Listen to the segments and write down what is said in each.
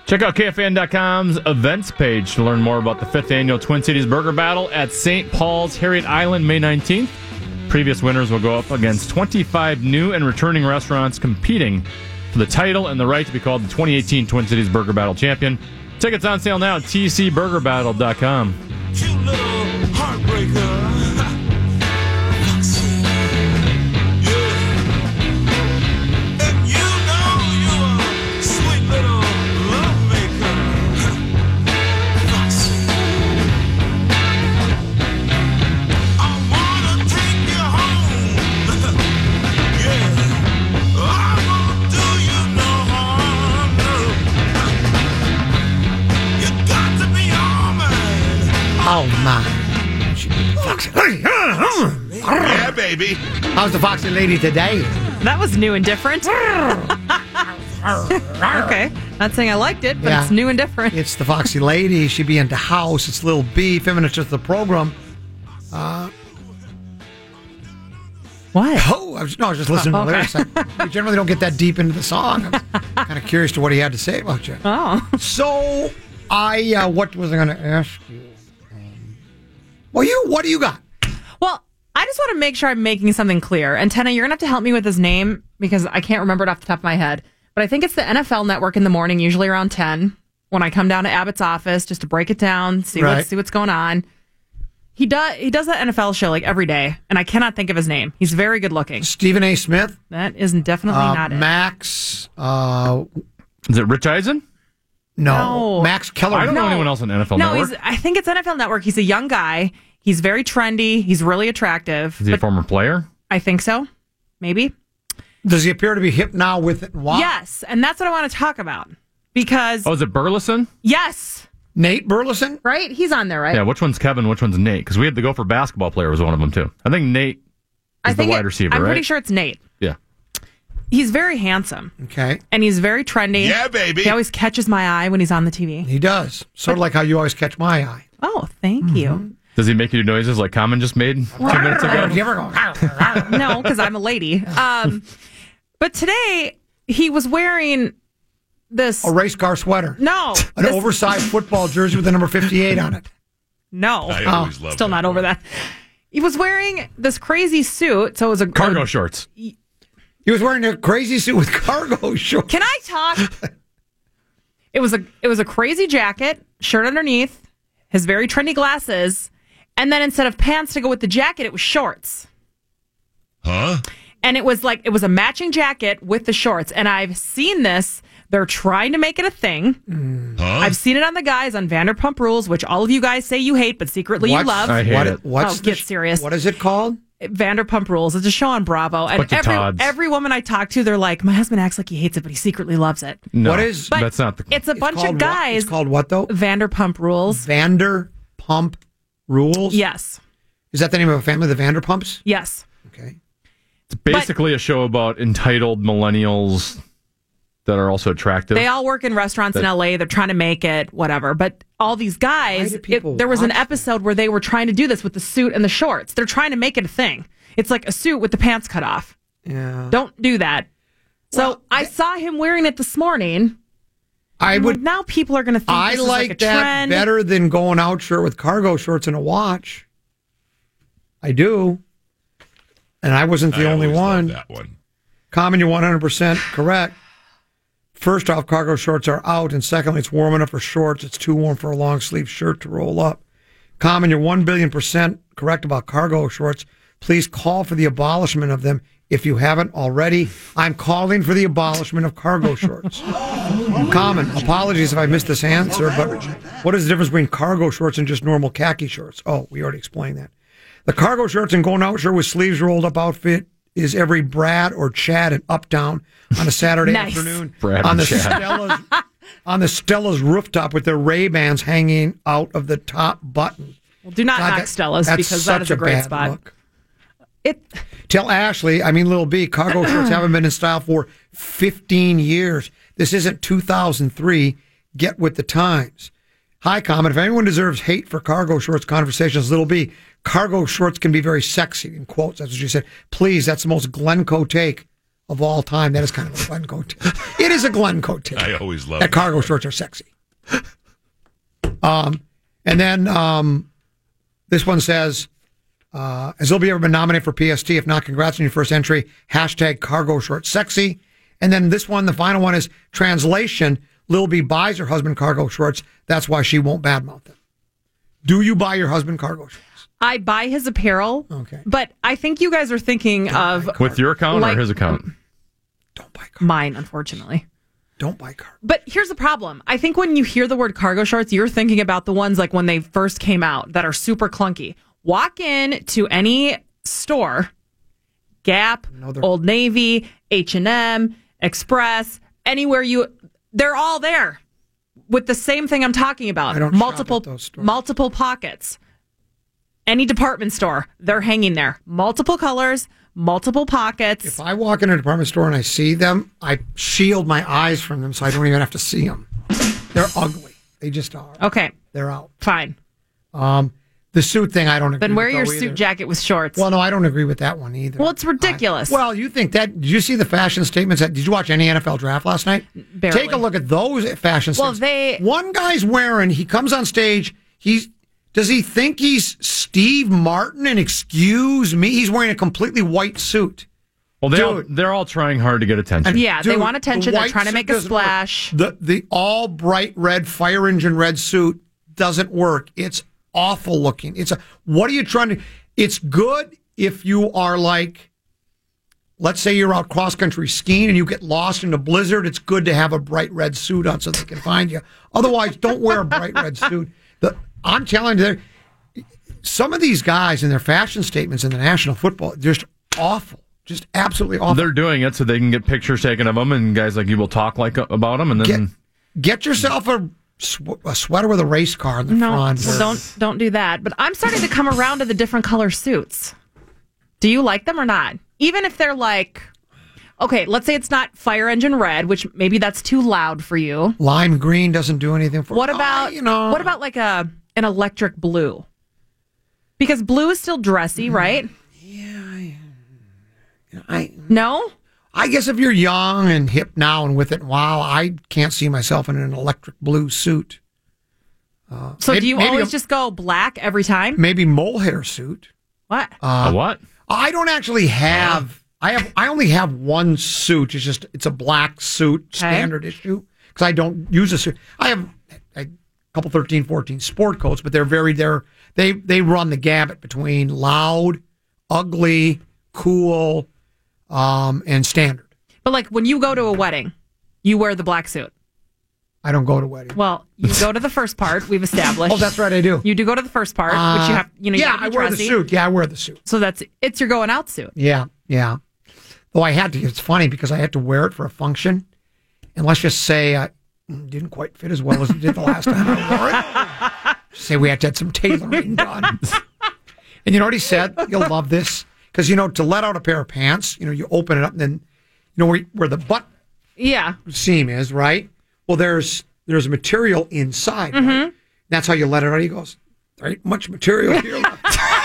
Check out KFAN.com's events page to learn more about the 5th annual Twin Cities Burger Battle at St. Paul's Harriet Island, May 19th. Previous winners will go up against 25 new and returning restaurants competing for the title and the right to be called the 2018 Twin Cities Burger Battle champion. Tickets on sale now at tcburgerbattle.com. Cute little heartbreaker. Oh, my. Foxy. Yeah, baby. How's the Foxy lady today? That was new and different. Okay. Not saying I liked it, but Yeah. it's new and different. It's the Foxy lady. She'd be into house. It's Lil B, 5 minutes of the program. What? I was just listening to the lyrics. We generally don't get that deep into the song. I'm kind of curious to what he had to say about you. Oh. So, what was I going to ask you? What do you got? Well, I just want to make sure I'm making something clear. And Tenna, you're going to have to help me with his name because I can't remember it off the top of my head. But I think it's the NFL Network in the morning, usually around 10, when I come down to Abbott's office just to break it down, see what's going on. He does that NFL show like every day, and I cannot think of his name. He's very good looking. Stephen A. Smith? That is definitely not it. Max? Is it Rich Eisen? No. Max Keller. I don't know anyone else on NFL Network. I think it's NFL Network. He's a young guy. He's very trendy. He's really attractive. Is he a former player? I think so. Maybe. Does he appear to be hip now with it? Why? Yes, and that's what I want to talk about. Because... Oh, is it Burleson? Yes. Nate Burleson? Right? He's on there, right? Yeah, which one's Kevin, which one's Nate? Because we had to go for basketball player was one of them, too. I think Nate is the wide receiver, I'm right? pretty sure it's Nate. Yeah. He's very handsome. Okay. And he's very trendy. Yeah, baby. He always catches my eye when he's on the TV. He does. Sort of like how you always catch my eye. Oh, thank you. Does he make you do noises like Common just made 2 minutes ago? You ever go? No, because I'm a lady. But today, he was wearing this... A race car sweater. No. An oversized football jersey with the number 58 on it. No. I always love Still that not part. over that. He was wearing this crazy suit. So it was a... Cargo shorts. He was wearing a crazy suit with cargo shorts. Can I talk? It was a crazy jacket, shirt underneath, his very trendy glasses, and then instead of pants to go with the jacket, it was shorts. Huh? And it was a matching jacket with the shorts. And I've seen this. They're trying to make it a thing. Huh? I've seen it on the guys on Vanderpump Rules, which all of you guys say you hate, but secretly you love. I hate it. Get serious. What is it called? Vanderpump Rules. It's a show on Bravo. And Bunch of Todds. every woman I talk to, they're like, my husband acts like he hates it, but he secretly loves it. No, What is- But that's not the... It's a bunch called of what? guys. It's called what, though? Vanderpump Rules. Vanderpump Rules? Yes. Is that the name of a family, the Vanderpumps? Yes. Okay. It's basically a show about entitled millennials that are also attractive. They all work in restaurants in LA. They're trying to make it, whatever. But all these Why guys, do people there was an watch episode where they were trying to do this with the suit and the shorts. They're trying to make it a thing. It's like a suit with the pants cut off. Yeah. Don't do that. So Well, I saw him wearing it this morning. I would. Now people are going to think I this is like a like that trend. better than going out shirt with cargo shorts and a watch. I do. And I wasn't the I only always love one. that one. Common, you're 100% correct. First off, cargo shorts are out. And secondly, it's warm enough for shorts. It's too warm for a long sleeve shirt to roll up. Common, you're 1,000,000,000% correct about cargo shorts. Please call for the abolishment of them if you haven't already. I'm calling for the abolishment of cargo shorts. Common, apologies if I missed this answer, but what is the difference between cargo shorts and just normal khaki shorts? Oh, we already explained that. The cargo shorts and going out shirt with sleeves rolled up outfit is every Brad or Chad in Uptown on a Saturday Nice. afternoon Brad on and the Chad. on the Stella's rooftop with their Ray-Bans hanging out of the top button. Well, do not knock Stella's that's because that such is a great bad spot. look. It Tell Ashley, Lil B, cargo shorts haven't been in style for 15 years. This isn't 2003. Get with the times. Hi, Common. If anyone deserves hate for cargo shorts conversations, Lil B, cargo shorts can be very sexy, in quotes. That's what she said. Please, that's the most Glencoe take of all time. That is kind of a Glencoe tip. It is a Glencoe tip. I always love that cargo shorts are sexy. And then this one says, has Libby ever been nominated for PST? If not, congrats on your first entry. Hashtag cargo shorts sexy. And then this one, the final one is translation. Lil B buys her husband cargo shorts. That's why she won't badmouth them. Do you buy your husband cargo shorts? I buy his apparel. Okay. But I think you guys are thinking of With your account or his account? Don't buy cargo. Mine, unfortunately. Don't buy cargo. But here's the problem. I think when you hear the word cargo shorts, you're thinking about the ones like when they first came out that are super clunky. Walk in to any store, Gap, Old Navy, H&M, Express, anywhere they're all there with the same thing I'm talking about. I don't shop at those stores. Multiple pockets. Any department store, they're hanging there. Multiple colors, multiple pockets. If I walk in a department store and I see them, I shield my eyes from them so I don't even have to see them. They're ugly. They just are. Okay. They're out. Fine. The suit thing, I don't agree with. Then wear your either. suit jacket with shorts. Well, no, I don't agree with that one either. Well, it's ridiculous. Well, you think that? Did you see the fashion statements? Did you watch any NFL draft last night? Barely. Take a look at those fashion statements. One guy's wearing, he comes on stage, does he think he's Steve Martin? And excuse me, he's wearing a completely white suit. Well, they're all trying hard to get attention. Yeah, they want attention. They're trying to make a splash. The all bright red fire engine red suit doesn't work. It's awful looking. What are you trying to? It's good if you are like, let's say you're out cross country skiing and you get lost in a blizzard. It's good to have a bright red suit on so they can find you. Otherwise, don't wear a bright red suit. I'm telling you, some of these guys in their fashion statements in the National Football, just awful. Just absolutely awful. They're doing it so they can get pictures taken of them, and guys like you will talk about them, and then get yourself a sweater with a race car in the front. Well, don't do that. But I'm starting to come around to the different color suits. Do you like them or not? Even if they're like, okay, let's say it's not fire engine red, which maybe that's too loud for you. Lime green doesn't do anything for. What about what about like an electric blue? Because blue is still dressy, right? No? I guess if you're young and hip now and with it a while, I can't see myself in an electric blue suit. So do you always just go black every time? Maybe mohair suit. What? What? I don't actually have. I only have one suit. It's a black suit, standard issue, because I don't use a suit. I have a couple 13, 14 sport coats, but they run the gamut between loud, ugly, cool, and standard. But like when you go to a wedding, you wear the black suit. I don't go to weddings. Well, you go to the first part. We've established. Oh, that's right, I do. You do go to the first part, which you have. Yeah, I wear the suit. Yeah, I wear the suit. So it's your going out suit. Yeah. Though I had to. It's funny because I had to wear it for a function, and let's just say I didn't quite fit as well as it did the last time I wore it. Say we had to have some tailoring done. And you know what he said? You'll love this. Because, to let out a pair of pants, you open it up and then, where the butt seam is, right? Well, there's a material inside. Mm-hmm. Right? That's how you let it out. He goes, there ain't much material here left.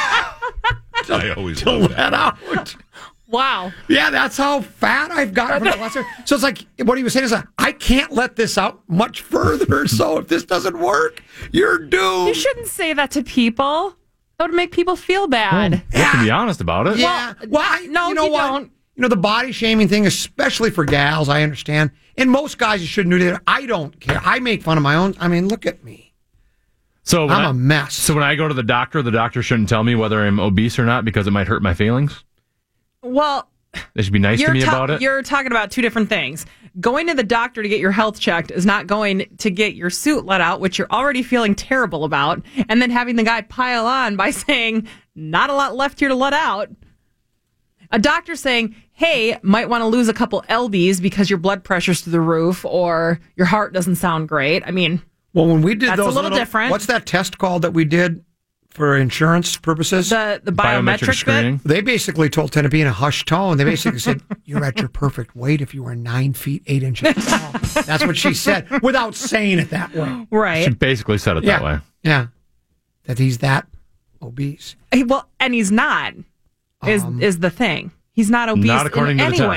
I always love that. Out. Wow. Yeah, that's how fat I've gotten from the last time. So it's like, what he was saying is, I can't let this out much further. So if this doesn't work, you're doomed. You shouldn't say that to people. That would make people feel bad. Well, you have to be honest about it. Yeah. No, you don't. The body shaming thing, especially for gals, I understand. And most guys, you shouldn't do that. I don't care. I make fun of my own. I mean, look at me. So I'm a mess. So when I go to the doctor shouldn't tell me whether I'm obese or not because it might hurt my feelings? Well, they should be nice to me about it. You're talking about two different things. Going to the doctor to get your health checked is not going to get your suit let out, which you're already feeling terrible about, and then having the guy pile on by saying, not a lot left here to let out. A doctor saying, hey, might want to lose a couple lbs because your blood pressure's through the roof or your heart doesn't sound great. I mean, well, when we did that's those a little different. What's that test called that we did for insurance purposes? The biometric screening. bit? They basically told Tina to be in a hushed tone. They basically said, you're at your perfect weight if you were 9 feet, 8 inches tall. That's what she said, without saying it that way. Right. She basically said it that way. Yeah. That he's that obese. Well, and he's not, is the thing. He's not obese Not according in to the any test. way.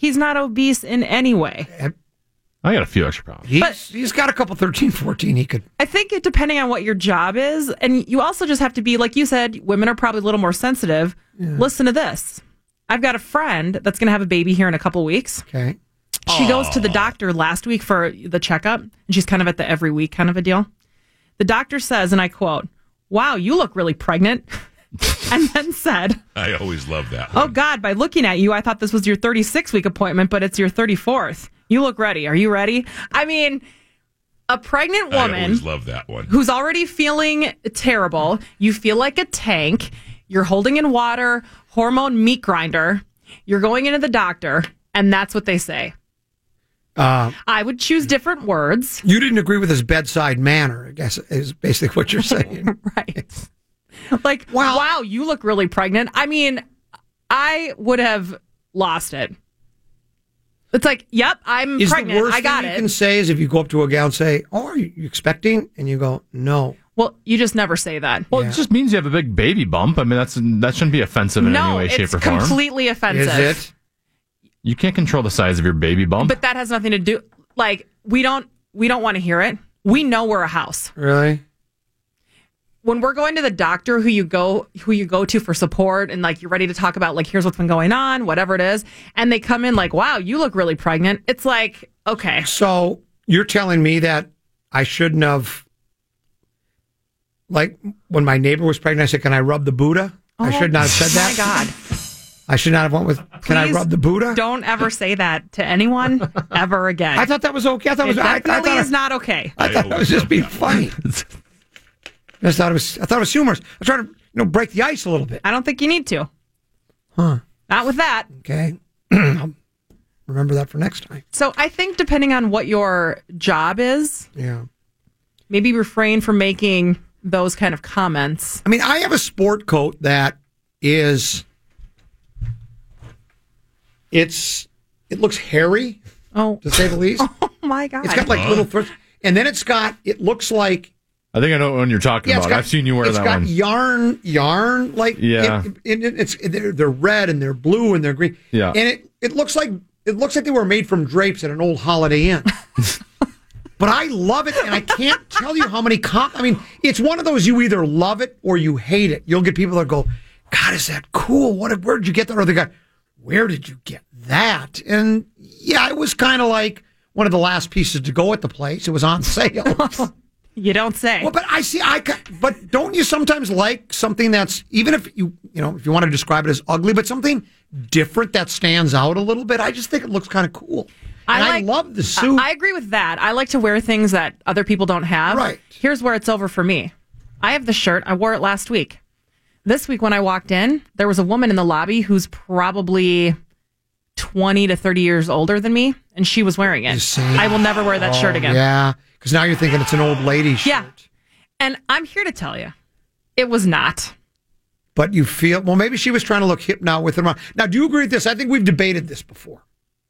He's not obese in any way. I got a few extra pounds. He's got a couple 13, 14 he could. I think it, depending on what your job is, and you also just have to be, like you said, women are probably a little more sensitive. Yeah. Listen to this. I've got a friend that's going to have a baby here in a couple weeks. Okay. She goes to the doctor last week for the checkup, and she's kind of at the every week kind of a deal. The doctor says, and I quote, "Wow, you look really pregnant." And then said, I always love that one. "Oh, God, by looking at you, I thought this was your 36-week appointment, but it's your 34th. You look ready. Are you ready?" I mean, a pregnant woman I always love that one. Who's already feeling terrible. You feel like a tank. You're holding in water, hormone meat grinder. You're going into the doctor, and that's what they say. I would choose different words. You didn't agree with his bedside manner, I guess, is basically what you're saying. Right. Like, wow, you look really pregnant. I mean, I would have lost it. It's like, yep, I'm pregnant. I got it. The worst thing you can say is if you go up to a gal and say, "Oh, are you expecting?" And you go, "No." Well, you just never say that. Well, it just means you have a big baby bump. I mean, that shouldn't be offensive in any way, shape, or form. No, it's completely offensive. Is it? You can't control the size of your baby bump. But that has nothing to do. Like, we don't want to hear it. We know we're a house. Really? When we're going to the doctor who you go to for support, and like you're ready to talk about like, here's what's been going on, whatever it is, and they come in like, "Wow, you look really pregnant." It's like, okay. So you're telling me that I shouldn't have, like when my neighbor was pregnant, I said, "Can I rub the Buddha?" I should not have said that. Oh my God. I should not have went with, "Can I rub the Buddha?" Don't ever say that to anyone ever again. I thought that was okay. I thought it is not okay. I thought it was just being funny. I thought it was humorous. I'm trying to, break the ice a little bit. I don't think you need to. Huh? Not with that. Okay. I'll remember that for next time. So I think depending on what your job is, maybe refrain from making those kind of comments. I mean, I have a sport coat that is, it looks hairy, to say the least. Oh my God. It's got like little threads. And then it looks like, I think I know what one you're talking about. I've seen you wear that one. It's got yarn, like, they're red and they're blue and they're green. Yeah. And it looks like they were made from drapes at an old Holiday Inn. But I love it, and I can't tell you how many I mean, it's one of those, you either love it or you hate it. You'll get people that go, "God, is that cool? Where did you get that?" Or they go, "Where did you get that?" And yeah, it was kind of like one of the last pieces to go at the place. It was on sale. You don't say. Well, but but don't you sometimes like something that's, even if if you want to describe it as ugly, but something different that stands out a little bit? I just think it looks kind of cool. And I love the suit. I agree with that. I like to wear things that other people don't have. Right. Here's where it's over for me. I have the shirt. I wore it last week. This week when I walked in, there was a woman in the lobby who's probably 20 to 30 years older than me, and she was wearing it. I will never wear that shirt again. Yeah, because now you're thinking it's an old lady shirt. Yeah, and I'm here to tell you, it was not. But you feel, well, maybe she was trying to look hip now with her mom. Now, do you agree with this? I think we've debated this before.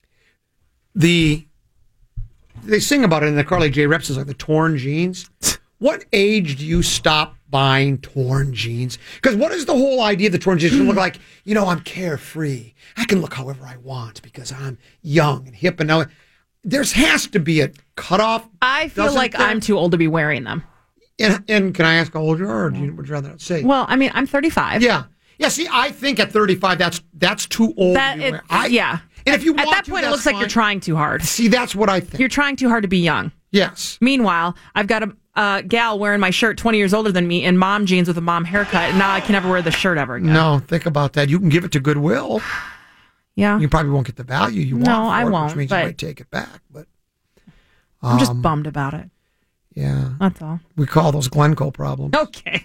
They sing about it in the Carly J. Reps, like the torn jeans. What age do you stop buying torn jeans? Because what is the whole idea of the torn jeans? You look like, I'm carefree. I can look however I want because I'm young and hip. And now there has to be a cutoff. I feel like I'm too old to be wearing them. And can I ask how old you are, or would you rather not say? Well, I mean, I'm 35. Yeah. Yeah, see, I think at 35, that's too old to be wearing. Yeah. And if you at that point, it looks like you're trying too hard. See, that's what I think. You're trying too hard to be young. Yes. Meanwhile, I've got a gal wearing my shirt 20 years older than me in mom jeans with a mom haircut, and now I can never wear the shirt ever again. No, think about that. You can give it to Goodwill. Yeah. You probably won't get the value you want. No, I won't. Which means you might take it back. But I'm just bummed about it. Yeah. That's all. We call those Glencoe problems. Okay.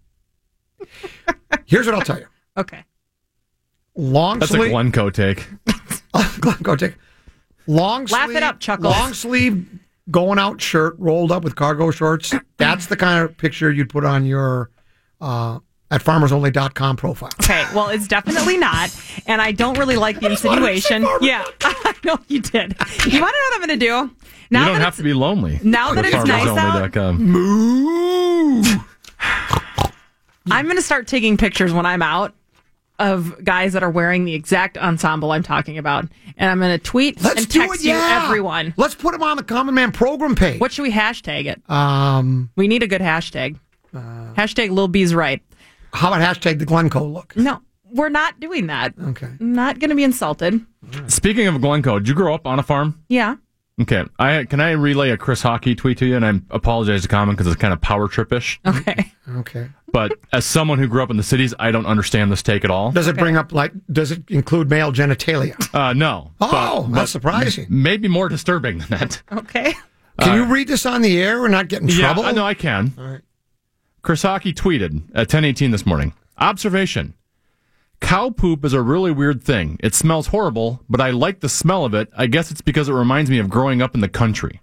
Here's what I'll tell you. Okay. That's a Glencoe take. Glencoe take. Long sleeve. Laugh it up, Chuckles. Long sleeve going out shirt rolled up with cargo shorts. That's the kind of picture you'd put on your at farmersonly.com profile. Okay, well, it's definitely not. And I don't really like the insinuation. Yeah, I know you did. You want to know what I'm going to do? Now you don't have to be lonely. Now that it's nice out. Moo! I'm going to start taking pictures when I'm out of guys that are wearing the exact ensemble I'm talking about, and I'm going to tweet and text you everyone. Let's put them on the Common Man program page. What should we hashtag it? We need a good hashtag. Hashtag Lil B's right. How about hashtag the Glencoe look? No, we're not doing that. Okay. I'm not going to be insulted. Speaking of Glencoe, did you grow up on a farm? Yeah. Okay. Can I relay a Chris Hockey tweet to you? And I apologize to Common because it's kind of power trip-ish. Okay. Okay. But as someone who grew up in the cities, I don't understand this take at all. Does it bring up, does it include male genitalia? No. Oh, that's surprising. Maybe more disturbing than that. Okay. Can you read this on the air and not get in trouble? Yeah, no, I can. All right. Chris Hockey tweeted at 10:18 this morning. Observation. Cow poop is a really weird thing. It smells horrible, but I like the smell of it. I guess it's because it reminds me of growing up in the country.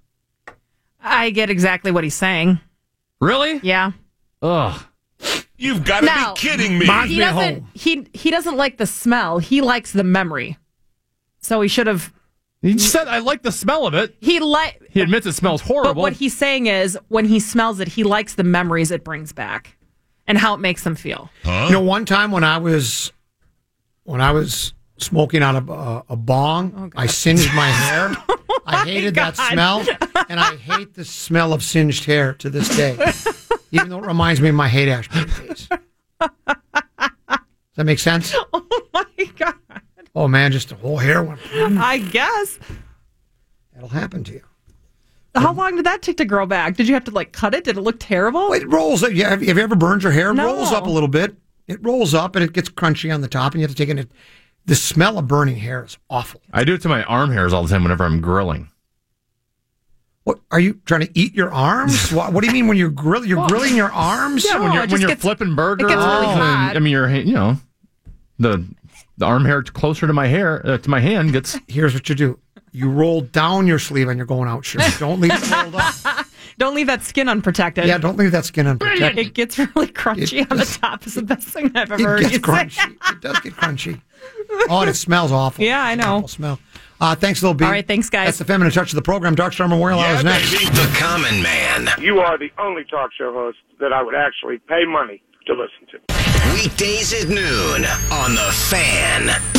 I get exactly what he's saying. Really? Yeah. Ugh. You've got to be kidding me. He doesn't like the smell. He likes the memory. So he should have. He said, I like the smell of it. He admits it smells horrible. But what he's saying is, when he smells it, he likes the memories it brings back and how it makes him feel. Huh? You know, one time when I was smoking out of a bong, I singed my hair. I hated that smell, and I hate the smell of singed hair to this day, even though it reminds me of my Haight Ashbury days. Does that make sense? Oh, my God. Oh, man, just the whole hair went. I guess. That'll happen to you. How long did that take to grow back? Did you have to, cut it? Did it look terrible? It rolls up. Have you ever burned your hair? It No. rolls up a little bit. It rolls up, and it gets crunchy on the top, and you have to take it. The smell of burning hair is awful. I do it to my arm hairs all the time whenever I'm grilling. What, are you trying to eat your arms? What do you mean when you're grilling? You're grilling your arms? Yeah, when you're flipping burgers. It gets really hot. I mean, the arm hair closer to my hair, to my hand gets. Here's what you do. You roll down your sleeve and you're going out shirt. Don't leave it rolled up. Don't leave that skin unprotected. Yeah, don't leave that skin unprotected. It gets really crunchy on the top. Is the best thing I've ever heard. It you gets crunchy. It does get crunchy. Oh, and it smells awful. Yeah, I know. Awful smell. Thanks, Lil B. All right, thanks, guys. That's the feminine touch of the program. Dark Star Memorial Hour is next. The Common Man. You are the only talk show host that I would actually pay money to listen to. Weekdays at noon on The Fan.